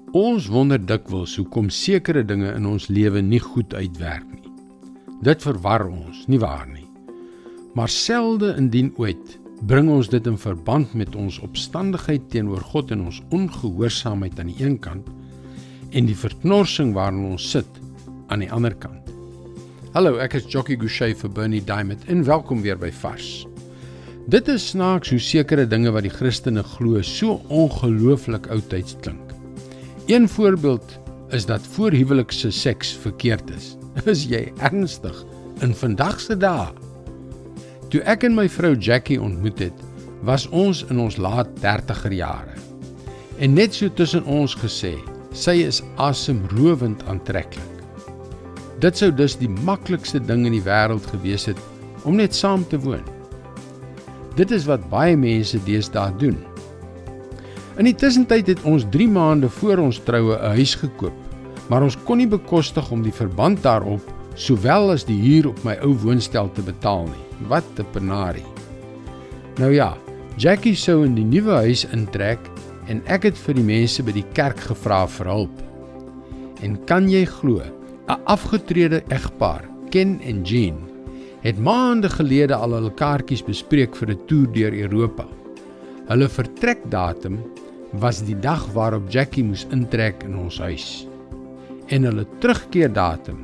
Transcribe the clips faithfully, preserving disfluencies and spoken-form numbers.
Ons wonder dikwels hoekom sekere dinge in ons lewe nie goed uitwerk nie. Dit verwar ons, nie waar nie. Maar selde indien ooit bring ons dit in verband met ons opstandigheid teenoor God en ons ongehoorsaamheid aan die een kant en die verknorsing waarin ons sit aan die ander kant. Hallo, ek is Jockey Gouchee vir Bernie Diamond en welkom weer by Vars. Dit is snaaks hoe sekere dinge wat die Christene glo so ongelooflik oudtyds klink. Een voorbeeld is dat voorhuwelikse seks verkeerd is. Is jy ernstig in vandagse dae? Toe ek en my vrou Jackie ontmoet het, was ons in ons laat dertiger jare. En net so tussen ons gesê, sy is asemrowend aantreklik. Dit sou dus die maklikste ding in die wêreld gewees het om net saam te woon. Dit is wat baie mense deesdae doen. In die tussentyd het ons drie maande voor ons troue 'n huis gekoop, maar ons kon nie bekostig om die verband daarop, sowel as die huur op my ou woonstel te betaal nie. Wat 'n penarie. Nou ja, Jackie sou in die nuwe huis intrek en ek het vir die mense by die kerk gevra vir hulp. En kan jy glo, 'n afgetrede egpaar, Ken en Jean, het maande gelede al hulle kaartjies bespreek vir 'n toer deur Europa. Hulle vertrekdatum was die dag waarop Jackie moes intrek in ons huis. En hulle terugkeerdatum,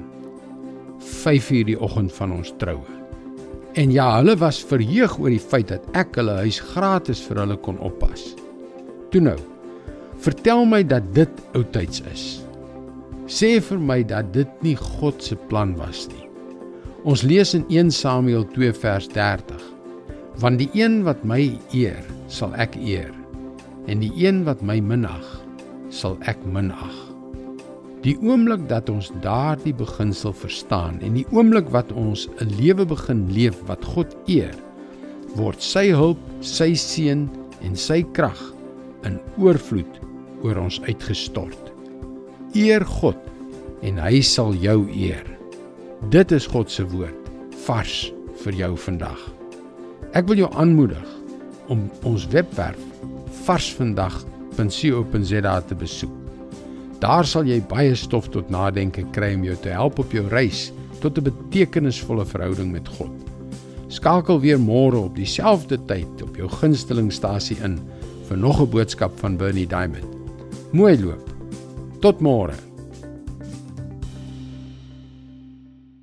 vyf uur die oggend van ons troue. En ja, hulle was verheug oor die feit dat ek hulle huis gratis vir hulle kon oppas. Toe nou, vertel my dat dit oudtyds is. Sê vir my dat dit nie God se plan was nie. Ons lees in Eerste Samuel twee vers dertig, want die een wat my eer, sal ek eer, en die een wat my minag, sal ek minag. Die oomblik dat ons daardie beginsel verstaan, en die oomblik wat ons 'n lewe begin leef wat God eer, word sy hulp, sy seën en sy krag in oorvloed oor ons uitgestort. Eer God, en hy sal jou eer. Dit is God se woord, vars vir jou vandag. Ek wil jou aanmoedig om ons webwerf varsvandag punt co punt za te besoek. Daar sal jy baie stof tot nadenke kry om jou te help op jou reis tot 'n betekenisvolle verhouding met God. Skakel weer môre op dieselfde tyd op jou gunstelingstasie in vir nog 'n boodskap van Bernie Diamond. Mooi loop. Tot môre.